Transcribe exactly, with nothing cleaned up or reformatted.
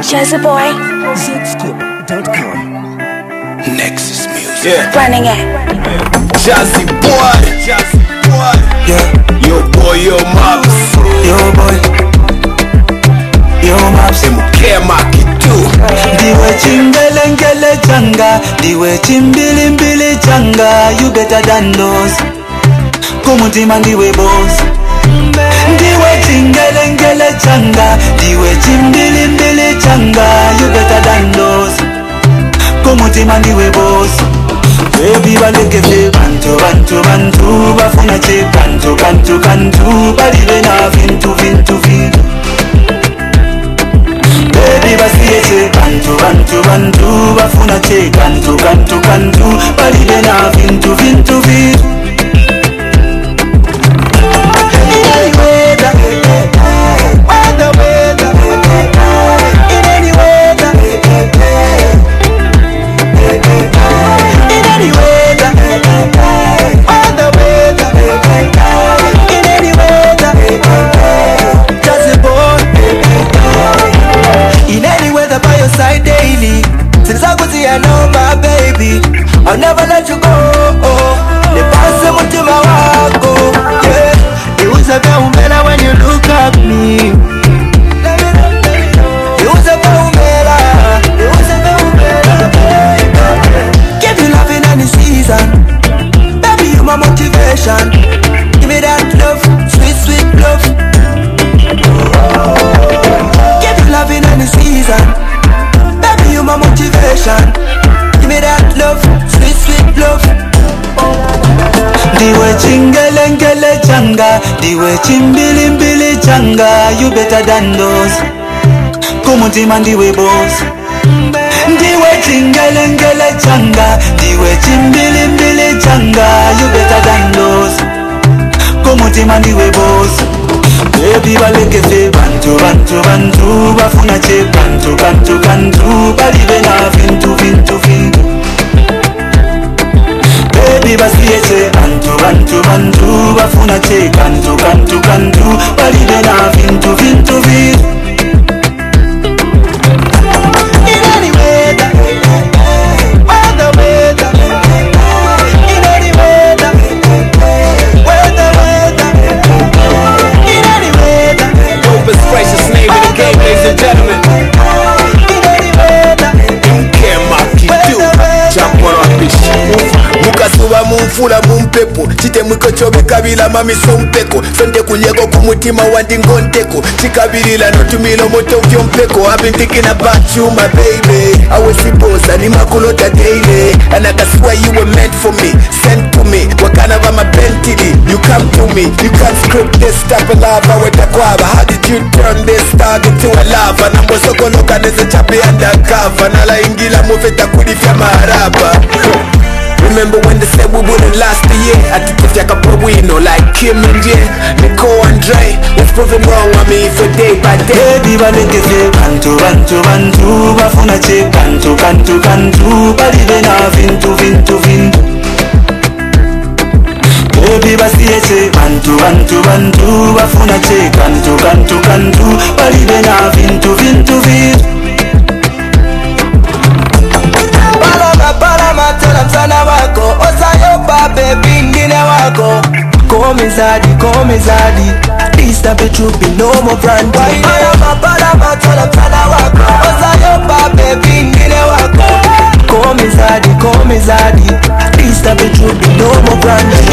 Jazzy Boy. Zscoop dot com. Nexus Music. Yeah. Running it. Jazzy Boy. Jazzy Boy. Yeah. Yo boy, yo Maps. Yo boy. Yo Maps. Mukema kitu. Diwe chingele ngele changa. Diwe chimbili mbili changa. You better than those. Kumutima ndiwe boss. Diwe chingele ngele changa. Diwe chimbili mbili changa. You better than those. Kumutima ndiwe boss. Baby baleke fe bantu bantu bantu bafuna che kantu kantu kantu balibe na vintu vintu vintu. Baby basiye che bantu bantu bantu bafuna che kantu kantu kantu balibe na vintu vintu vintu. In any weather, weather weather, in any weather, in any weather, weather weather, in any weather, Jazzy Boy. In any weather by your side daily. Since I could see I know my baby, I'll never let you go. Nipase mutima wako, yeah. Niuze vya umela when you look at me. Niuze vya umela, niuze vya umela. Give you love in any season, baby you my motivation. Give me that love, sweet sweet love. Give you love in any season, baby you my motivation. Give me that love, sweet sweet love. Diwe chingele ngele changa, diwe chimbili mbili changa. You better than those. Kumutima ndiwe boss. Diwe chingele ngele changa, diwe chimbili mbili changa. You better than those. Kumutima ndiwe boss. Baby baleke fe bantu bantu bantu bafuna che kantu kantu kantu balibe na vintu vintu vintu. Baby basiye che bantu bantu bantu bafuna che kantu kantu kantu balibe na vintu vintu vintu. In any weather, weather weather, in any weather, weather weather, in any weather, Dopest gracious name in the game, ladies and gentlemen. in any weather, Mukema kitu. Jump on our bitch. Mukasuba mumfula mumpepo chite mwikochobe kabila mami sompeko sonde kulyeko kumutima wandi ngonteko chikabilila notumilo moto vyompeko. I've been thinking about you my baby. I was supposed ni makulota daily and I can swear you were meant for me, sent to me wakana wa mabentili. You come to me, you can't script this type of love. I went akwaba, how did you turn this dog into a lava? Nambo soko loka neze chapi undercover nala ingila muveta kulifya maraba. Remember when they said we wouldn't last a year? I took the couple we know like Kim and Jay, Nicole and Dre. Let's prove them wrong, I mean for day by day. baby baleke fe bantu bantu bantu bafuna che kantu kantu kantu balibe na vintu vintu vintu. Baby basiye che bantu bantu bantu bafuna che kantu kantu kantu balibe na vintu vintu vintu. Palama palama tena msana wako osayopa baby ngine wako. Call me Zaddy, call me Zaddy. This time it should be no more brand. Palama palama tena msana wako osayopa baby ngine wako. Call me Zaddy, call me Zaddy. This time it should be no more brand.